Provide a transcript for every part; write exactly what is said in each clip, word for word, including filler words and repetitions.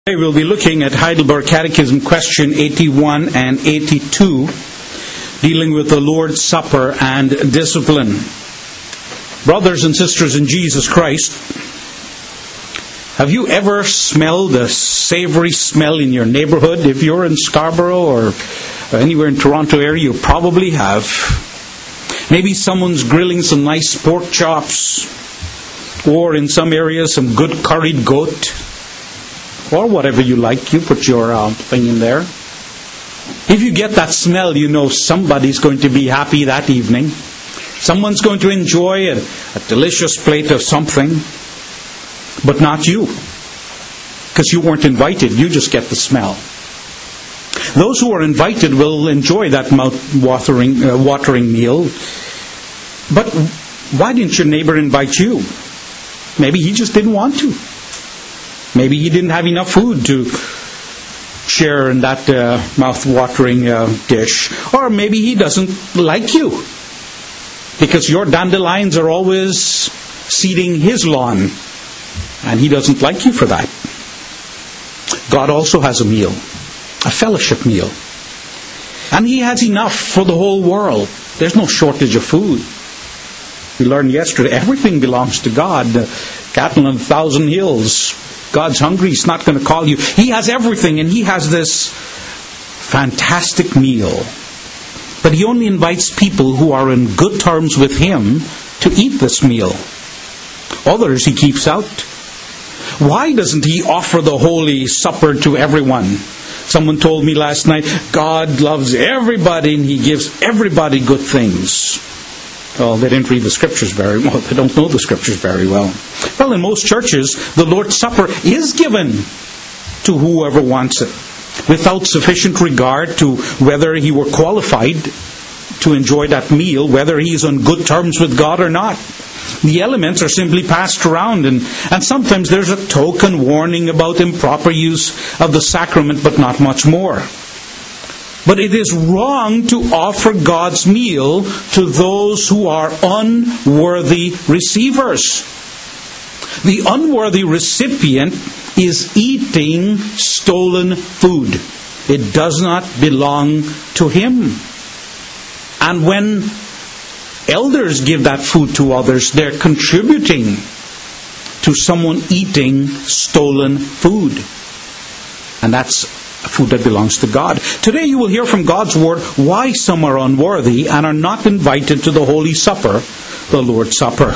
Today we'll be looking at Heidelberg Catechism question eighty-one and eighty-two, dealing with the Lord's Supper and discipline. Brothers and sisters in Jesus Christ, have you ever smelled a savory smell in your neighborhood? If you're in Scarborough or anywhere in Toronto area, you probably have. Maybe someone's grilling some nice pork chops, or in some areas some good curried goat, or whatever you like. You put your uh, thing in there. If you get that smell, you know somebody's going to be happy that evening. Someone's going to enjoy a, a delicious plate of something, but not you, because you weren't invited. You just get the smell. Those who are invited will enjoy that mouth-watering uh, watering meal. But why didn't your neighbor invite you? Maybe he just didn't want to. Maybe he didn't have enough food to share in that uh, mouth-watering uh, dish. Or maybe he doesn't like you, because your dandelions are always seeding his lawn, and he doesn't like you for that. God also has a meal, a fellowship meal. And He has enough for the whole world. There's no shortage of food. We learned yesterday, everything belongs to God. The cattle on a thousand hills. God's hungry, He's not going to call you. He has everything, and He has this fantastic meal. But He only invites people who are in good terms with Him to eat this meal. Others He keeps out. Why doesn't He offer the Holy Supper to everyone? Someone told me last night, God loves everybody and He gives everybody good things. Well, they didn't read the Scriptures very well. They don't know the Scriptures very well. Well, in most churches, the Lord's Supper is given to whoever wants it, without sufficient regard to whether he were qualified to enjoy that meal, whether he's on good terms with God or not. The elements are simply passed around, and, and sometimes there's a token warning about improper use of the sacrament, but not much more. But it is wrong to offer God's meal to those who are unworthy receivers. The unworthy recipient is eating stolen food. It does not belong to him. And when elders give that food to others, they're contributing to someone eating stolen food. And that's food that belongs to God. Today you will hear from God's Word why some are unworthy and are not invited to the Holy Supper, the Lord's Supper.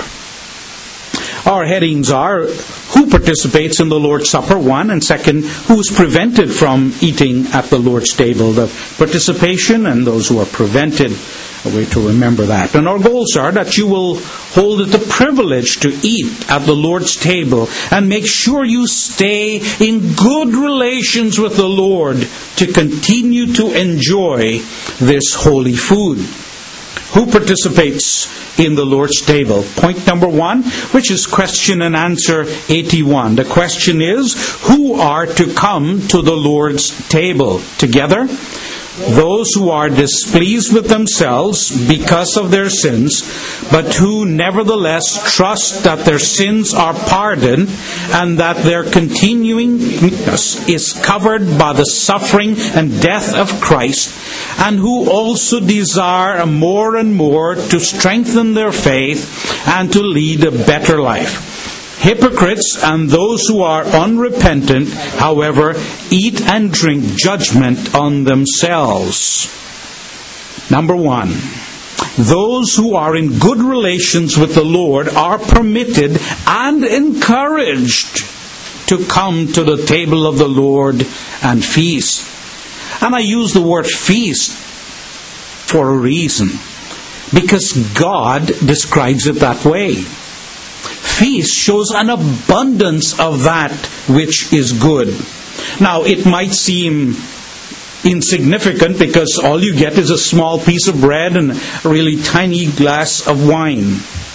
Our headings are, who participates in the Lord's Supper, one, and second, who is prevented from eating at the Lord's table. The participation and those who are prevented, a way to remember that. And our goals are that you will hold it the privilege to eat at the Lord's table and make sure you stay in good relations with the Lord to continue to enjoy this holy food. Who participates in the Lord's table? Point number one, which is question and answer eighty-one. The question is, who are to come to the Lord's table? Together? Those who are displeased with themselves because of their sins, but who nevertheless trust that their sins are pardoned and that their continuing weakness is covered by the suffering and death of Christ, and who also desire more and more to strengthen their faith and to lead a better life. Hypocrites and those who are unrepentant, however, eat and drink judgment on themselves. Number one, those who are in good relations with the Lord are permitted and encouraged to come to the table of the Lord and feast. And I use the word feast for a reason, because God describes it that way. Feast shows an abundance of that which is good. Now, it might seem insignificant because all you get is a small piece of bread and a really tiny glass of wine.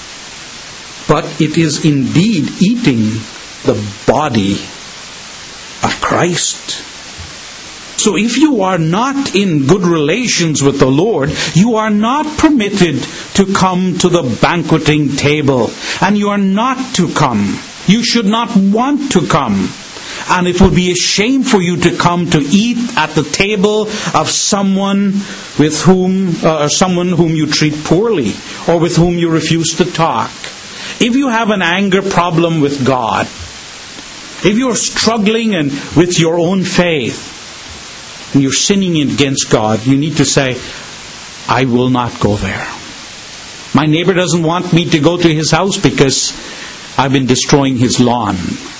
But it is indeed eating the body of Christ. So if you are not in good relations with the Lord, you are not permitted to come to the banqueting table. And you are not to come. You should not want to come. And it would be a shame for you to come to eat at the table of someone with whom, uh, or someone whom you treat poorly, or with whom you refuse to talk. If you have an anger problem with God, if you're struggling and with your own faith, and you're sinning against God, you need to say, I will not go there. My neighbor doesn't want me to go to his house because I've been destroying his lawn.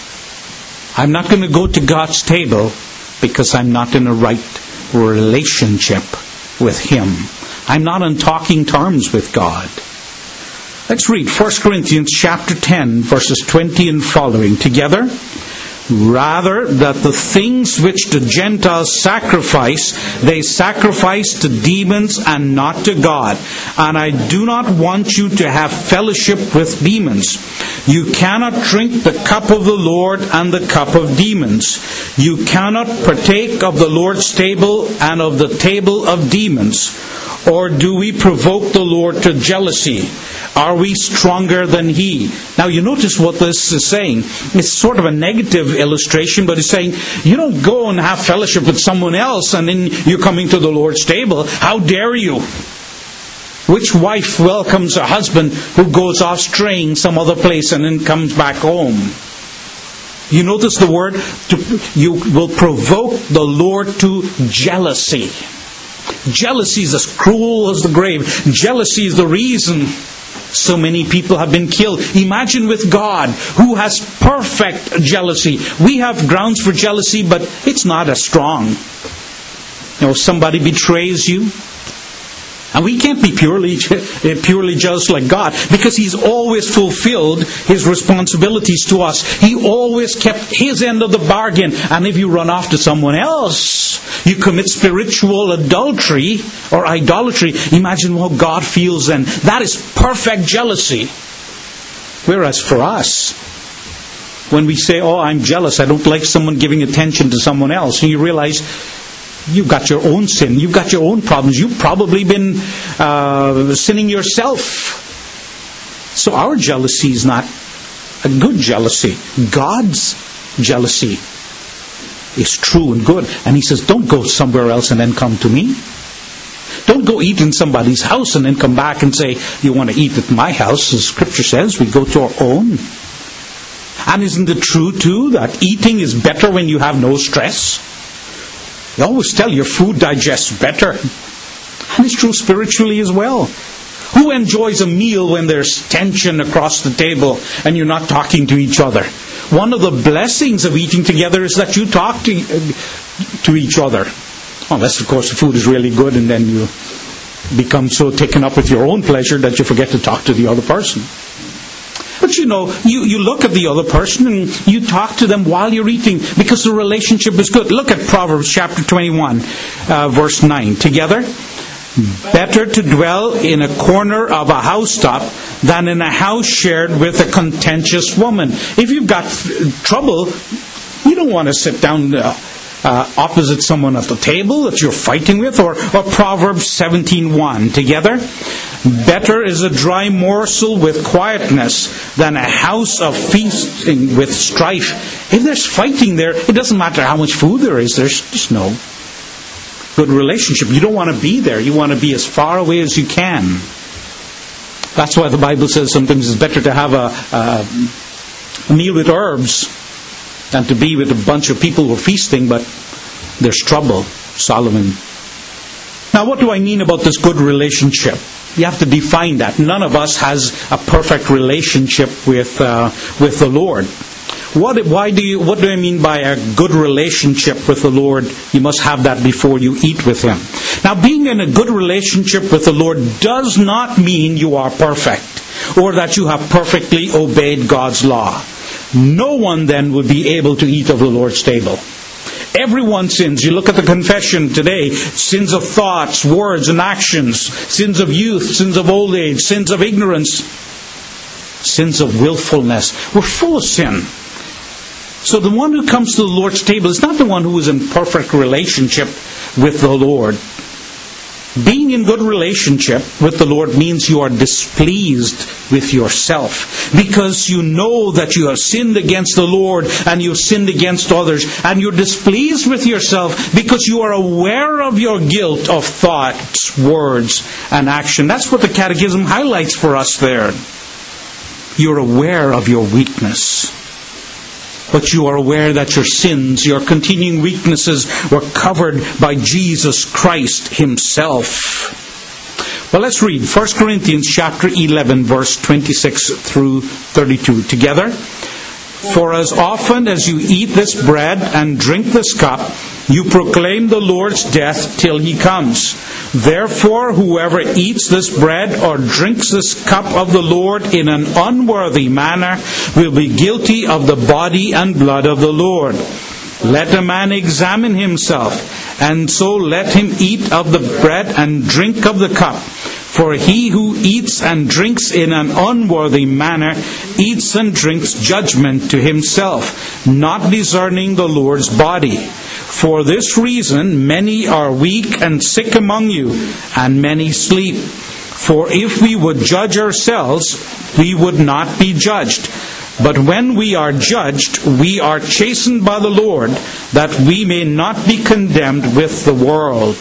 I'm not going to go to God's table because I'm not in a right relationship with Him. I'm not on talking terms with God. Let's read First Corinthians chapter ten, verses twenty and following together. Rather, that the things which the Gentiles sacrifice, they sacrifice to demons and not to God. And I do not want you to have fellowship with demons. You cannot drink the cup of the Lord and the cup of demons. You cannot partake of the Lord's table and of the table of demons. Or do we provoke the Lord to jealousy? Are we stronger than He? Now you notice what this is saying. It's sort of a negative illustration, but it's saying, you don't go and have fellowship with someone else and then you're coming to the Lord's table. How dare you? Which wife welcomes a husband who goes off straying some other place and then comes back home? You notice the word, to, you will provoke the Lord to jealousy. Jealousy is as cruel as the grave. Jealousy is the reason so many people have been killed. Imagine with God, who has perfect jealousy. We have grounds for jealousy, but it's not as strong. You know, somebody betrays you, and we can't be purely purely jealous like God, because He's always fulfilled His responsibilities to us. He always kept His end of the bargain. And if you run off to someone else, you commit spiritual adultery or idolatry. Imagine how God feels then. That is perfect jealousy. Whereas for us, when we say, oh, I'm jealous, I don't like someone giving attention to someone else, and you realize you've got your own sin. You've got your own problems. You've probably been uh, sinning yourself. So our jealousy is not a good jealousy. God's jealousy is true and good. And He says, don't go somewhere else and then come to me. Don't go eat in somebody's house and then come back and say, you want to eat at my house. As Scripture says, we go to our own. And isn't it true too that eating is better when you have no stress? You always tell your food digests better. And it's true spiritually as well. Who enjoys a meal when there's tension across the table and you're not talking to each other? One of the blessings of eating together is that you talk to, uh, to each other. Unless, of course, the food is really good and then you become so taken up with your own pleasure that you forget to talk to the other person. But you know, you, you look at the other person and you talk to them while you're eating because the relationship is good. Look at Proverbs chapter twenty-one, uh, verse nine. Together, better to dwell in a corner of a housetop than in a house shared with a contentious woman. If you've got trouble, you don't want to sit down uh, uh, opposite someone at the table that you're fighting with. Or, or Proverbs seventeen one. Together, better is a dry morsel with quietness than a house of feasting with strife. If there's fighting there, it doesn't matter how much food there is. There's just no good relationship. You don't want to be there. You want to be as far away as you can. That's why the Bible says sometimes it's better to have a, a, a meal with herbs than to be with a bunch of people who are feasting, but there's trouble. Solomon. Now, what do I mean about this good relationship? You have to define that. None of us has a perfect relationship with uh, with the Lord. What? Why do you? What do I mean by a good relationship with the Lord? You must have that before you eat with Him. Now, being in a good relationship with the Lord does not mean you are perfect or that you have perfectly obeyed God's law. No one then would be able to eat of the Lord's table. Everyone sins. You look at the confession today. Sins of thoughts, words, and actions. Sins of youth, sins of old age, sins of ignorance, sins of willfulness. We're full of sin. So the one who comes to the Lord's table is not the one who is in perfect relationship with the Lord. Being in good relationship with the Lord means you are displeased with yourself, because you know that you have sinned against the Lord and you've sinned against others, and you're displeased with yourself because you are aware of your guilt of thoughts, words, and action. That's what the Catechism highlights for us there. You're aware of your weakness, but you are aware that your sins, your continuing weaknesses, were covered by Jesus Christ Himself. Well, let's read First Corinthians chapter eleven, verse twenty-six through thirty-two together. For as often as you eat this bread and drink this cup, you proclaim the Lord's death till He comes. Therefore, whoever eats this bread or drinks this cup of the Lord in an unworthy manner will be guilty of the body and blood of the Lord. Let a man examine himself, and so let him eat of the bread and drink of the cup. For he who eats and drinks in an unworthy manner eats and drinks judgment to himself, not discerning the Lord's body. For this reason many are weak and sick among you, and many sleep. For if we would judge ourselves, we would not be judged. But when we are judged, we are chastened by the Lord, that we may not be condemned with the world.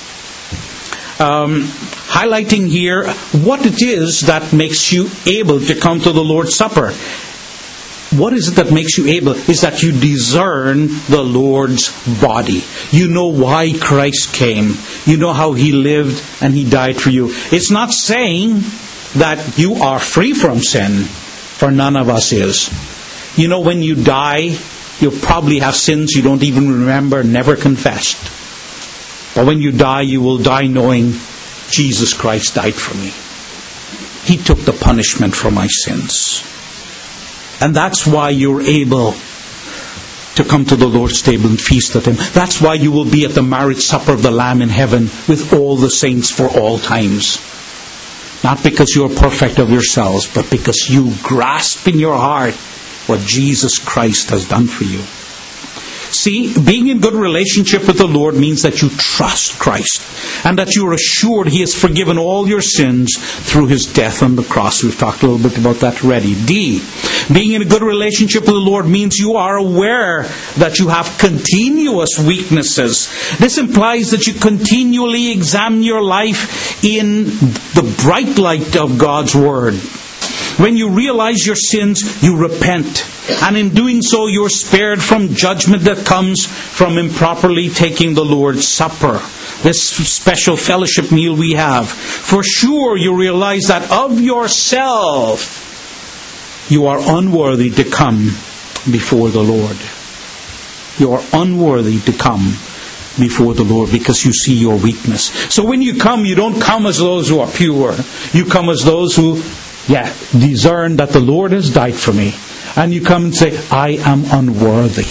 Um, highlighting here what it is that makes you able to come to the Lord's Supper. What is it that makes you able? Is that you discern the Lord's body. You know why Christ came. You know how He lived and He died for you. It's not saying that you are free from sin, for none of us is. You know, when you die, you'll probably have sins you don't even remember, never confessed. But when you die, you will die knowing Jesus Christ died for me. He took the punishment for my sins. And that's why you're able to come to the Lord's table and feast at Him. That's why you will be at the marriage supper of the Lamb in heaven with all the saints for all times. Not because you're perfect of yourselves, but because you grasp in your heart what Jesus Christ has done for you. See, being in good relationship with the Lord means that you trust Christ, and that you are assured He has forgiven all your sins through His death on the cross. We've talked a little bit about that already. D, being in a good relationship with the Lord means you are aware that you have continuous weaknesses. This implies that you continually examine your life in the bright light of God's Word. When you realize your sins, you repent. And in doing so, you're spared from judgment that comes from improperly taking the Lord's Supper. This special fellowship meal we have. For sure, you realize that of yourself, you are unworthy to come before the Lord. You are unworthy to come before the Lord because you see your weakness. So when you come, you don't come as those who are pure. You come as those who Yeah, discern that the Lord has died for me. And you come and say, I am unworthy.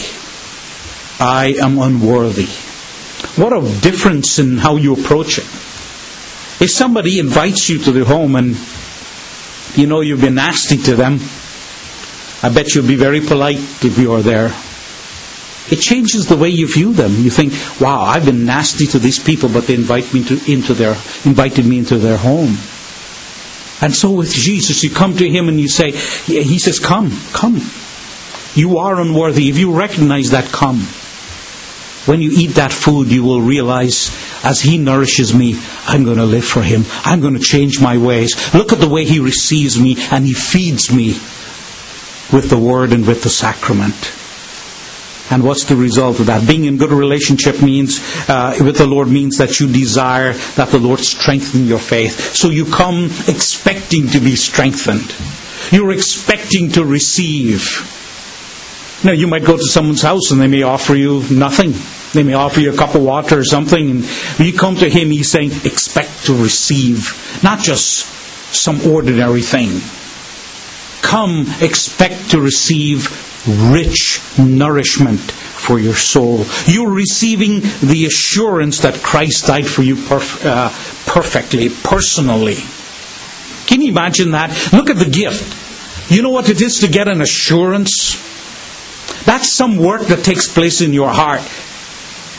I am unworthy. What a difference in how you approach it. If somebody invites you to their home and you know you've been nasty to them, I bet you'll be very polite if you are there. It changes the way you view them. You think, wow, I've been nasty to these people, but they invite me to, into their, invited me into their home. And so with Jesus, you come to Him and you say, He says, come, come. You are unworthy. If you recognize that, come. When you eat that food, you will realize, as He nourishes me, I'm going to live for Him. I'm going to change my ways. Look at the way He receives me and He feeds me with the Word and with the sacrament. And what's the result of that? Being in good relationship means, uh, with the Lord means that you desire that the Lord strengthen your faith. So you come expecting to be strengthened. You're expecting to receive. Now, you might go to someone's house and they may offer you nothing. They may offer you a cup of water or something. And when you come to Him, He's saying, expect to receive. Not just some ordinary thing. Come, expect to receive rich nourishment for your soul. You're receiving the assurance that Christ died for you perf- uh, perfectly, personally. Can you imagine that? Look at the gift. You know what it is to get an assurance? That's some work that takes place in your heart.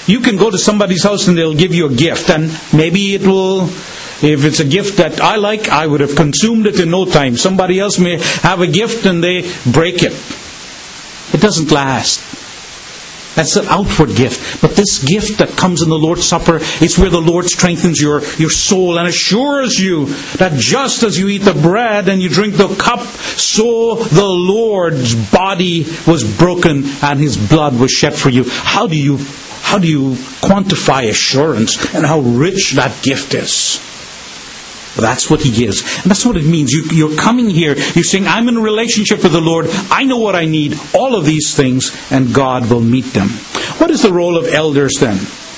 you can go to somebody's house and they'll give you a gift, and maybe it will, if it's a gift that I like, I would have consumed it in no time. Somebody else may have a gift and they break it. It doesn't last. That's an outward gift. But this gift that comes in the Lord's Supper, it's where the Lord strengthens your, your soul and assures you that just as you eat the bread and you drink the cup, so the Lord's body was broken and His blood was shed for you. How do you, how do you quantify assurance and how rich that gift is? That's what He gives. And that's what it means. You, you're coming here, you're saying, I'm in a relationship with the Lord, I know what I need, all of these things, and God will meet them. What is the role of elders then,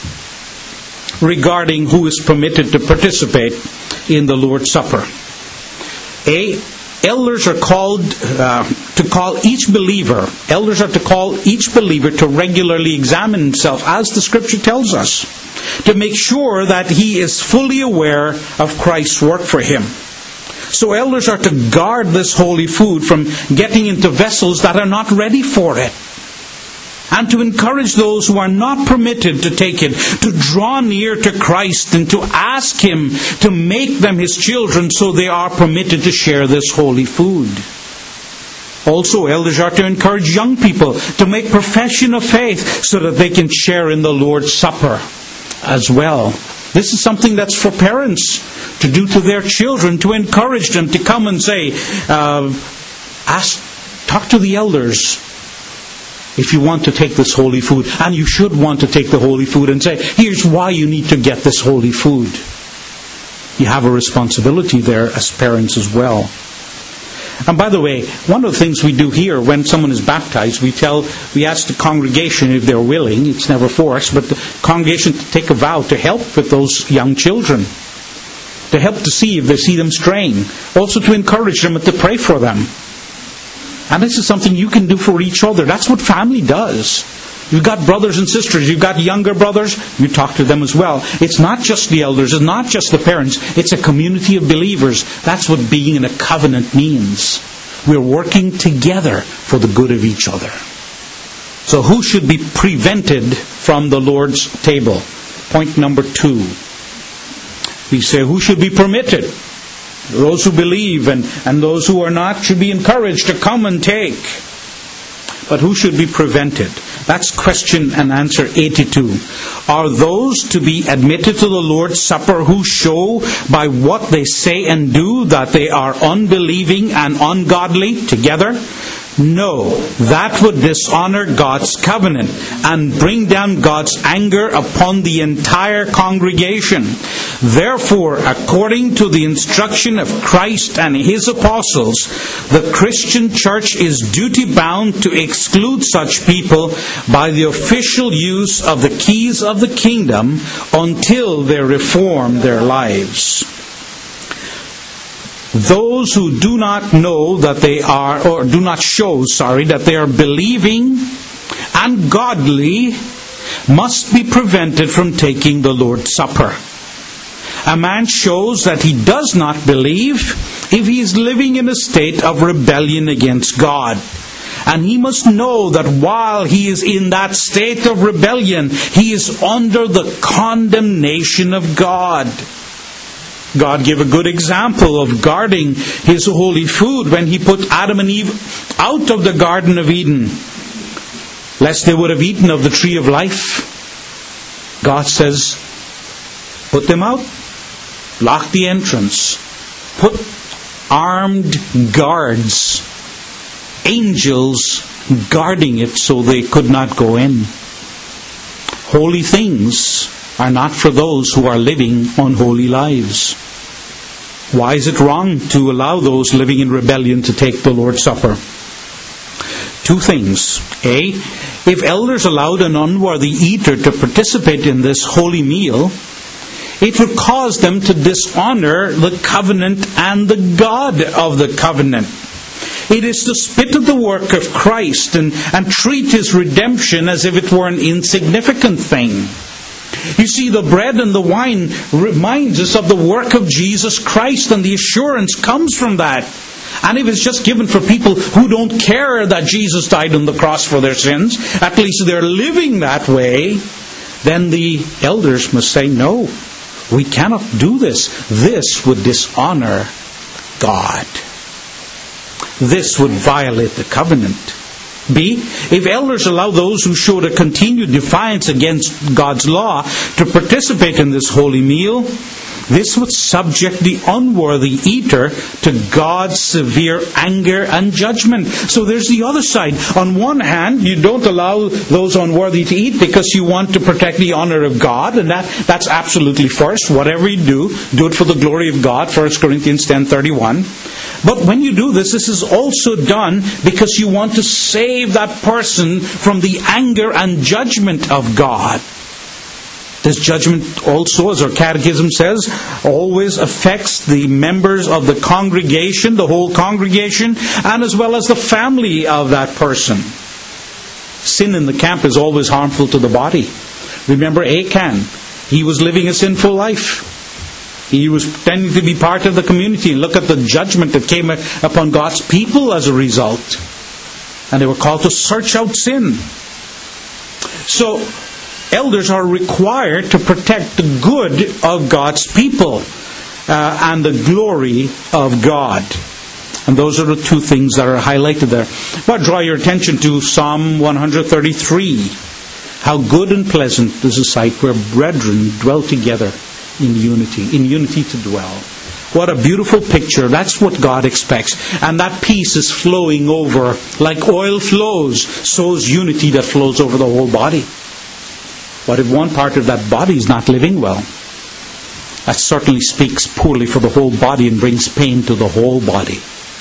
regarding who is permitted to participate in the Lord's Supper? A, elders are called uh, to call each believer, elders are to call each believer to regularly examine himself, as the Scripture tells us, to make sure that he is fully aware of Christ's work for him. So elders are to guard this holy food from getting into vessels that are not ready for it, and to encourage those who are not permitted to take it to draw near to Christ and to ask Him to make them His children so they are permitted to share this holy food. Also, elders are to encourage young people to make profession of faith so that they can share in the Lord's Supper as well. This is something that's for parents to do to their children, to encourage them to come and say, uh, ask, talk to the elders if you want to take this holy food. And you should want to take the holy food and say, here's why you need to get this holy food. You have a responsibility there as parents as well. And by the way, one of the things we do here when someone is baptized, we tell, we ask the congregation if they're willing, it's never forced, but the congregation to take a vow to help with those young children, to help to see if they see them straying, also to encourage them and to pray for them. And this is something you can do for each other. That's what family does. You've got brothers and sisters, you've got younger brothers, you talk to them as well. It's not just the elders, it's not just the parents, it's a community of believers. That's what being in a covenant means. We're working together for the good of each other. So who should be prevented from the Lord's table? Point number two. We say who should be permitted? Those who believe and, and those who are not should be encouraged to come and take. But who should be prevented? That's question and answer eighty-two. Are those to be admitted to the Lord's Supper who show by what they say and do that they are unbelieving and ungodly together? No, that would dishonor God's covenant and bring down God's anger upon the entire congregation. Therefore, according to the instruction of Christ and His apostles, the Christian church is duty-bound to exclude such people by the official use of the keys of the kingdom until they reform their lives. Those who do not know that they are, or do not show, sorry, that they are believing and godly must be prevented from taking the Lord's Supper. A man shows that he does not believe if he is living in a state of rebellion against God. And he must know that while he is in that state of rebellion, he is under the condemnation of God. God gave a good example of guarding His holy food when He put Adam and Eve out of the Garden of Eden, lest they would have eaten of the tree of life. God says, put them out, lock the entrance, put armed guards, angels guarding it so they could not go in. Holy things are not for those who are living unholy lives. Why is it wrong to allow those living in rebellion to take the Lord's Supper? Two things. A, if elders allowed an unworthy eater to participate in this holy meal, it would cause them to dishonor the covenant and the God of the covenant. It is to spit at the work of Christ and, and treat His redemption as if it were an insignificant thing. You see, the bread and the wine reminds us of the work of Jesus Christ, and the assurance comes from that. And if it's just given for people who don't care that Jesus died on the cross for their sins, at least they're living that way, then the elders must say, no, we cannot do this. This would dishonor God. This would violate the covenant. B, if elders allow those who showed a continued defiance against God's law to participate in this holy meal, this would subject the unworthy eater to God's severe anger and judgment. So there's the other side. On one hand, you don't allow those unworthy to eat because you want to protect the honor of God, and that, that's absolutely first. Whatever you do, do it for the glory of God, First Corinthians ten thirty-one. But when you do this, this is also done because you want to save that person from the anger and judgment of God. This judgment also, as our catechism says, always affects the members of the congregation, the whole congregation, and as well as the family of that person. Sin in the camp is always harmful to the body. Remember Achan. He was living a sinful life. He was pretending to be part of the community. And look at the judgment that came upon God's people as a result. And they were called to search out sin. So, elders are required to protect the good of God's people uh, and the glory of God. And those are the two things that are highlighted there. But draw your attention to Psalm one thirty-three. How good and pleasant is a sight where brethren dwell together in unity, in unity to dwell. What a beautiful picture. That's what God expects. And that peace is flowing over. Like oil flows, so is unity that flows over the whole body. But if one part of that body is not living well, that certainly speaks poorly for the whole body and brings pain to the whole body.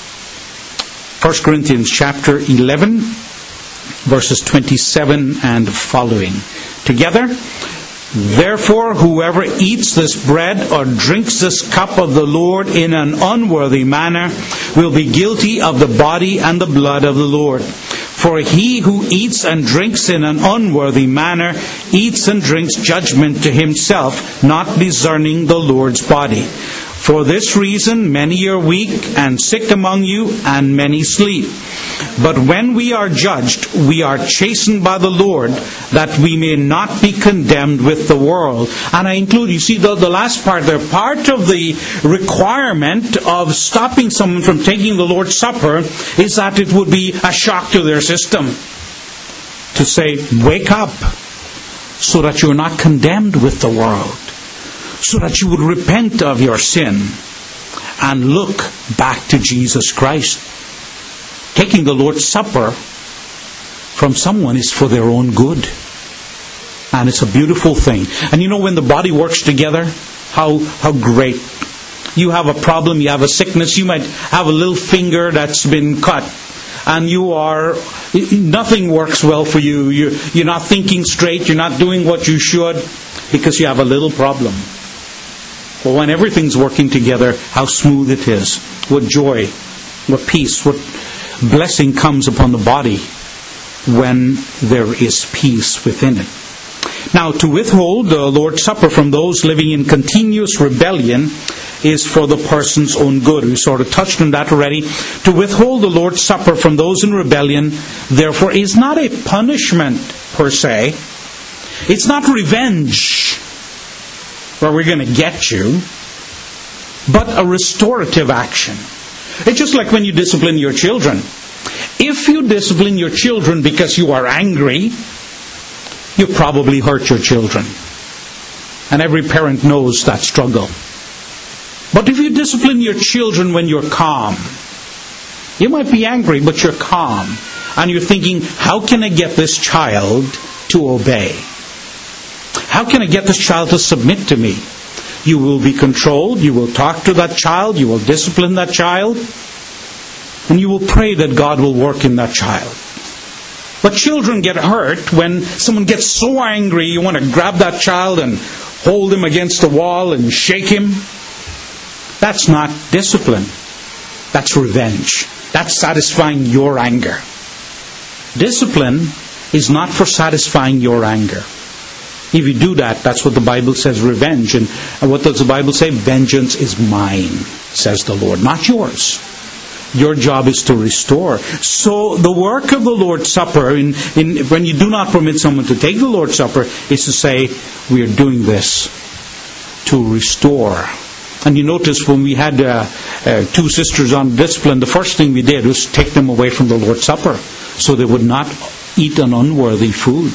First Corinthians chapter eleven, verses twenty-seven and following. Together, therefore, whoever eats this bread or drinks this cup of the Lord in an unworthy manner will be guilty of the body and the blood of the Lord. For he who eats and drinks in an unworthy manner eats and drinks judgment to himself, not discerning the Lord's body. For this reason many are weak and sick among you, and many sleep. But when we are judged, we are chastened by the Lord, that we may not be condemned with the world. And I include, you see, the, the last part there, part of the requirement of stopping someone from taking the Lord's Supper is that it would be a shock to their system. To say, wake up, so that you're not condemned with the world. So that you would repent of your sin and look back to Jesus Christ. Taking the Lord's Supper from someone is for their own good. And it's a beautiful thing. And you know, when the body works together, how how great. You have a problem, you have a sickness, you might have a little finger that's been cut. And you are, nothing works well for you. You're, you're not thinking straight, you're not doing what you should, because you have a little problem. Well, when everything's working together, how smooth it is. What joy, what peace, what blessing comes upon the body when there is peace within it. Now, to withhold the Lord's Supper from those living in continuous rebellion is for the person's own good. We sort of touched on that already. To withhold the Lord's Supper from those in rebellion, therefore, is not a punishment per se. It's not revenge, where we're going to get you, but a restorative action. It's just like when you discipline your children. If you discipline your children because you are angry, you probably hurt your children. And every parent knows that struggle. But if you discipline your children when you're calm, you might be angry, but you're calm. And you're thinking, how can I get this child to obey? How can I get this child to submit to me? You will be controlled. You will talk to that child. You will discipline that child. And you will pray that God will work in that child. But children get hurt when someone gets so angry, you want to grab that child and hold him against the wall and shake him. That's not discipline. That's revenge. That's satisfying your anger. Discipline is not for satisfying your anger. If you do that, that's what the Bible says, revenge. And what does the Bible say? Vengeance is mine, says the Lord, not yours. Your job is to restore. So the work of the Lord's Supper, in, in, when you do not permit someone to take the Lord's Supper, is to say, we are doing this to restore. And you notice when we had uh, uh, two sisters on discipline, the first thing we did was take them away from the Lord's Supper so they would not eat an unworthy food.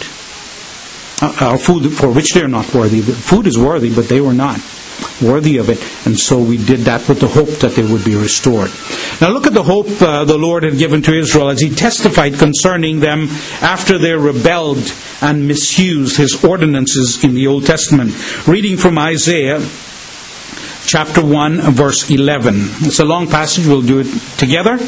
Uh, uh, food for which they are not worthy. The food is worthy, but they were not worthy of it. And so we did that with the hope that they would be restored. Now look at the hope uh, the Lord had given to Israel as He testified concerning them after they rebelled and misused His ordinances in the Old Testament. Reading from Isaiah chapter one, verse eleven. It's a long passage. We'll do it together.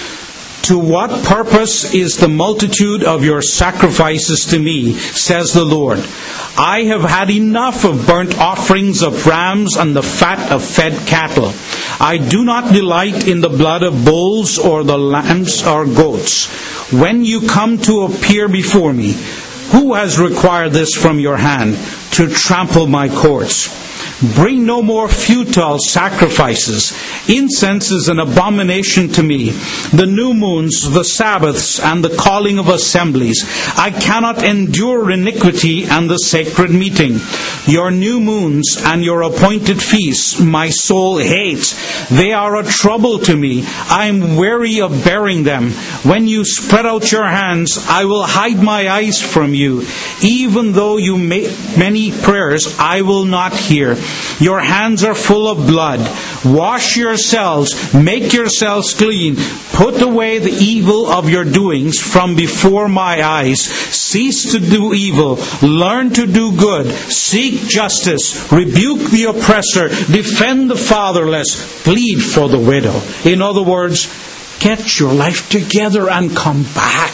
To what purpose is the multitude of your sacrifices to me, says the Lord? I have had enough of burnt offerings of rams and the fat of fed cattle. I do not delight in the blood of bulls or the lambs or goats. When you come to appear before me, who has required this from your hand, to trample my courts? Bring no more futile sacrifices. Incense is an abomination to me. The new moons, the Sabbaths, and the calling of assemblies. I cannot endure iniquity and the sacred meeting. Your new moons and your appointed feasts my soul hates. They are a trouble to me. I am weary of bearing them. When you spread out your hands, I will hide my eyes from you. Even though you make many prayers, I will not hear. Your hands are full of blood. Wash yourselves, make yourselves clean. Put away the evil of your doings from before my eyes. Cease to do evil. Learn to do good. Seek justice. Rebuke the oppressor. Defend the fatherless. Plead for the widow. In other words, get your life together and come back.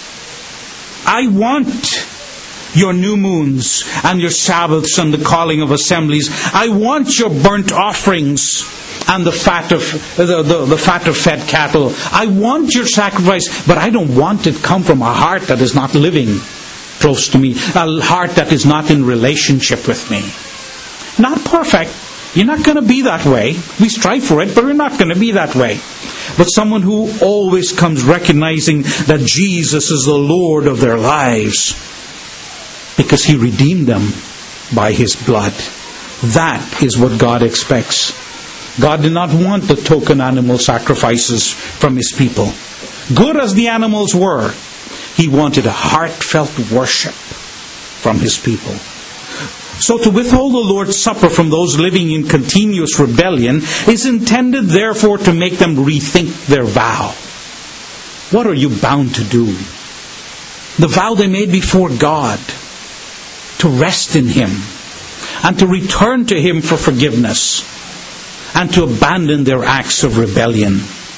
I want your new moons and your Sabbaths and the calling of assemblies. I want your burnt offerings and the fat of the, the, the fat of fed cattle. I want your sacrifice, but I don't want it come from a heart that is not living close to me, a heart that is not in relationship with me. Not perfect. You're not going to be that way. We strive for it, but we're not going to be that way. But someone who always comes recognizing that Jesus is the Lord of their lives, because He redeemed them by His blood. That is what God expects. God did not want the token animal sacrifices from His people. Good as the animals were, He wanted a heartfelt worship from His people. So to withhold the Lord's Supper from those living in continuous rebellion is intended therefore to make them rethink their vow. What are you bound to do? The vow they made before God, to rest in Him and to return to Him for forgiveness and to abandon their acts of rebellion.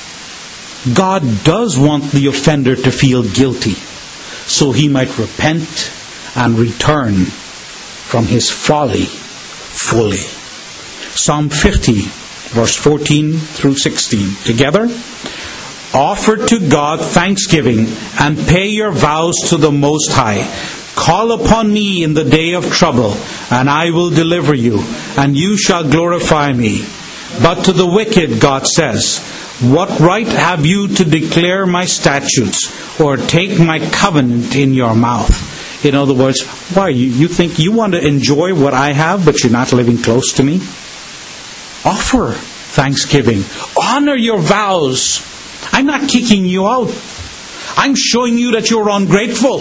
God does want the offender to feel guilty so he might repent and return from his folly fully. Psalm fifty, verse fourteen through sixteen. Together. Offer to God thanksgiving and pay your vows to the Most High. Call upon me in the day of trouble, and I will deliver you, and you shall glorify me. But to the wicked, God says, what right have you to declare my statutes, or take my covenant in your mouth? In other words, why? You, you think you want to enjoy what I have, but you're not living close to me? Offer thanksgiving. Honor your vows. I'm not kicking you out. I'm showing you that you're ungrateful.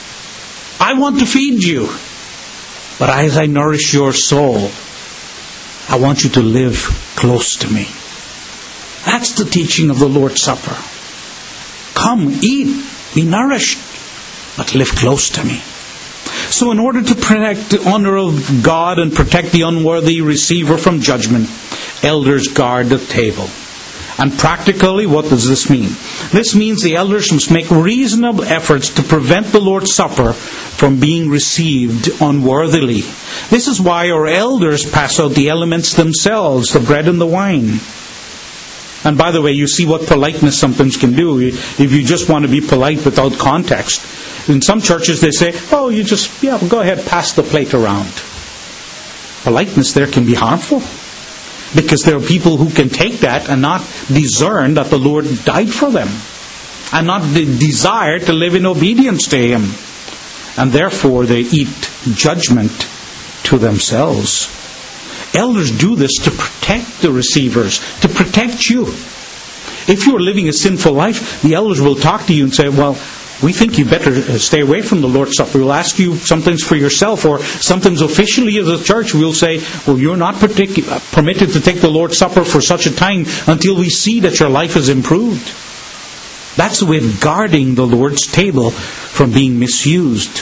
I want to feed you. But as I nourish your soul, I want you to live close to me. That's the teaching of the Lord's Supper. Come, eat, be nourished, but live close to me. So in order to protect the honor of God and protect the unworthy receiver from judgment, elders guard the table. And practically, what does this mean? This means the elders must make reasonable efforts to prevent the Lord's Supper from being received unworthily. This is why our elders pass out the elements themselves, the bread and the wine. And by the way, you see what politeness sometimes can do if you just want to be polite without context. In some churches they say, oh, you just, yeah, go ahead, pass the plate around. Politeness there can be harmful. Because there are people who can take that and not discern that the Lord died for them, and not de- desire to live in obedience to Him. And therefore they eat judgment to themselves. Elders do this to protect the receivers, to protect you. If you're living a sinful life, the elders will talk to you and say, well, we think you better stay away from the Lord's Supper. We'll ask you sometimes for yourself, or sometimes officially as a church we'll say, well, you're not partic- permitted to take the Lord's Supper for such a time until we see that your life is improved. That's the way of guarding the Lord's table from being misused.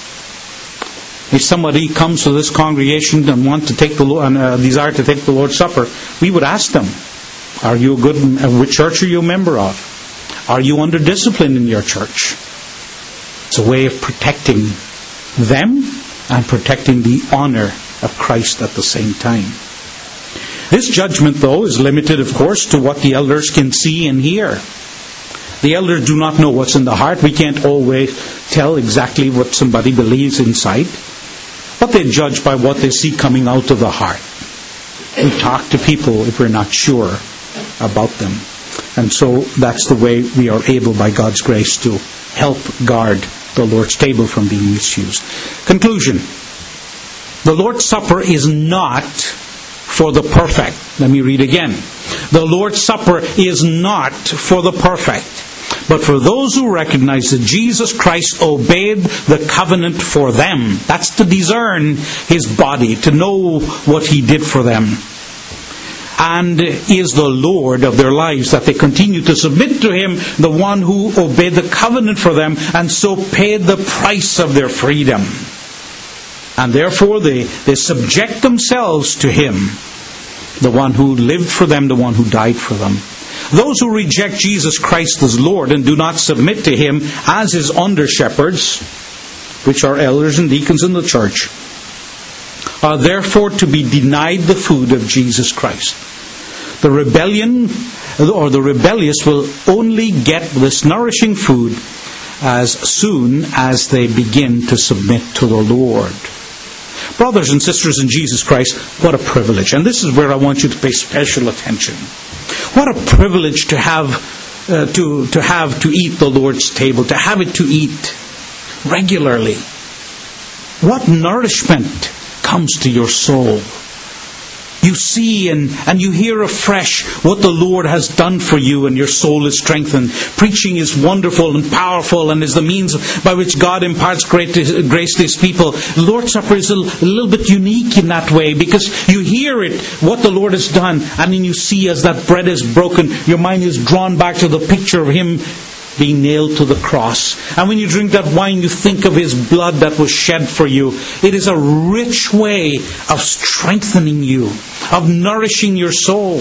If somebody comes to this congregation and want to take the and uh, desire to take the Lord's Supper, we would ask them, are you a good, which church are you a member of? Are you under discipline in your church? It's a way of protecting them and protecting the honor of Christ at the same time. This judgment, though, is limited, of course, to what the elders can see and hear. The elders do not know what's in the heart. We can't always tell exactly what somebody believes inside. But they judge by what they see coming out of the heart. We talk to people if we're not sure about them. And so that's the way we are able, by God's grace, to help guard the Lord's table from being misused. Conclusion. The Lord's Supper is not for the perfect. Let me read again. The Lord's Supper is not for the perfect, but for those who recognize that Jesus Christ obeyed the covenant for them. That's to discern His body, to know what He did for them, and is the Lord of their lives, that they continue to submit to Him, the one who obeyed the covenant for them, and so paid the price of their freedom. And therefore they, they subject themselves to Him, the one who lived for them, the one who died for them. Those who reject Jesus Christ as Lord and do not submit to Him as His under-shepherds, which are elders and deacons in the church, are therefore to be denied the food of Jesus Christ. The rebellion or the rebellious will only get this nourishing food as soon as they begin to submit to the Lord. Brothers and sisters in Jesus Christ, what a privilege. And this is where I want you to pay special attention. What a privilege to have uh, to, to have to eat the Lord's table, to have it to eat regularly. What nourishment comes to your soul. You see and, and you hear afresh what the Lord has done for you, and your soul is strengthened. Preaching is wonderful and powerful and is the means by which God imparts great grace to His people. The Lord's Supper is a, a little bit unique in that way, because you hear it, what the Lord has done, and then you see as that bread is broken, your mind is drawn back to the picture of Him being nailed to the cross. And when you drink that wine, you think of His blood that was shed for you. It is a rich way of strengthening you, of nourishing your soul.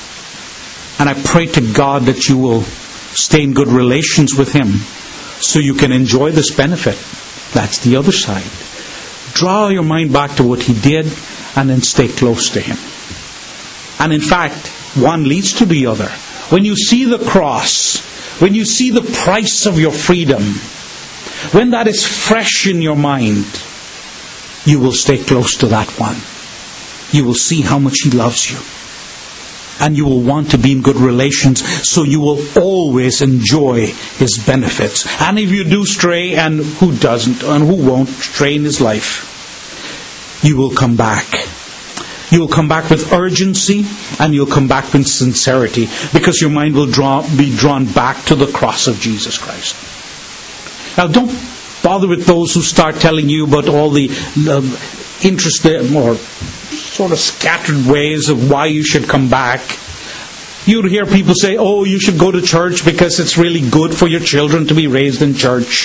And I pray to God that you will stay in good relations with Him so you can enjoy this benefit. That's the other side. Draw your mind back to what He did and then stay close to Him. And in fact, one leads to the other. When you see the cross, when you see the price of your freedom, when that is fresh in your mind, you will stay close to that one. You will see how much He loves you. And you will want to be in good relations, so you will always enjoy His benefits. And if you do stray, and who doesn't, and who won't stray in his life, you will come back. You will come back with urgency, and you'll come back with sincerity, because your mind will draw, be drawn back to the cross of Jesus Christ. Now, don't bother with those who start telling you about all the uh, interesting or sort of scattered ways of why you should come back. You'd hear people say, oh, you should go to church because it's really good for your children to be raised in church.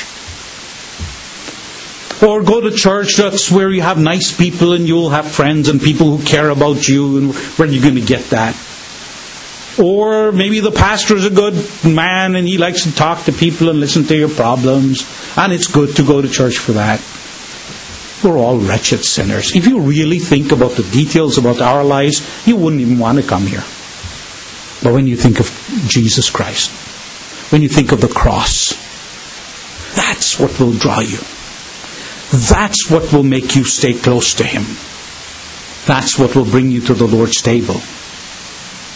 Or go to church, that's where you have nice people and you'll have friends and people who care about you, and where are you going to get that? Or maybe the pastor is a good man and he likes to talk to people and listen to your problems, and it's good to go to church for that. We're all wretched sinners. If you really think about the details about our lives, you wouldn't even want to come here. But when you think of Jesus Christ, when you think of the cross, that's what will draw you. That's what will make you stay close to Him. That's what will bring you to the Lord's table.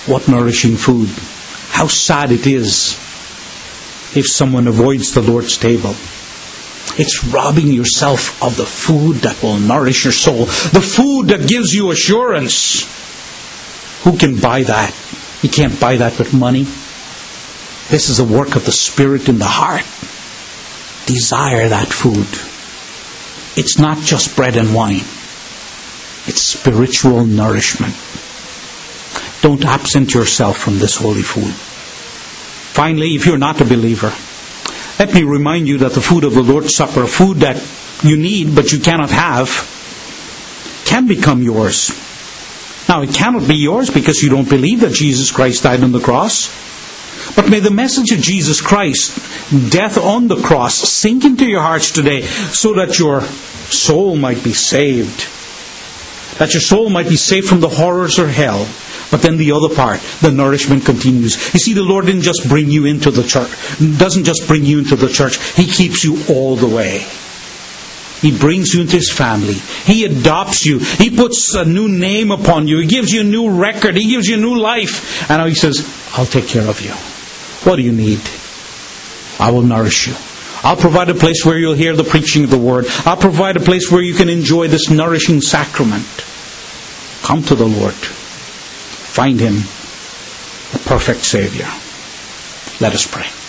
What nourishing food. How sad it is if someone avoids the Lord's table. It's robbing yourself of the food that will nourish your soul. The food that gives you assurance. Who can buy that? You can't buy that with money. This is a work of the Spirit in the heart. Desire that food. It's not just bread and wine. It's spiritual nourishment. Don't absent yourself from this holy food. Finally, if you're not a believer, let me remind you that the food of the Lord's Supper, food that you need but you cannot have, can become yours. Now, it cannot be yours because you don't believe that Jesus Christ died on the cross. But may the message of Jesus Christ, death on the cross, sink into your hearts today so that your soul might be saved. That your soul might be saved from the horrors of hell. But then the other part, the nourishment continues. You see, the Lord didn't just bring you into the church. Doesn't just bring you into the church. He keeps you all the way. He brings you into His family. He adopts you. He puts a new name upon you. He gives you a new record. He gives you a new life. And now He says, I'll take care of you. What do you need? I will nourish you. I'll provide a place where you'll hear the preaching of the Word. I'll provide a place where you can enjoy this nourishing sacrament. Come to the Lord. Find Him, the perfect Savior. Let us pray.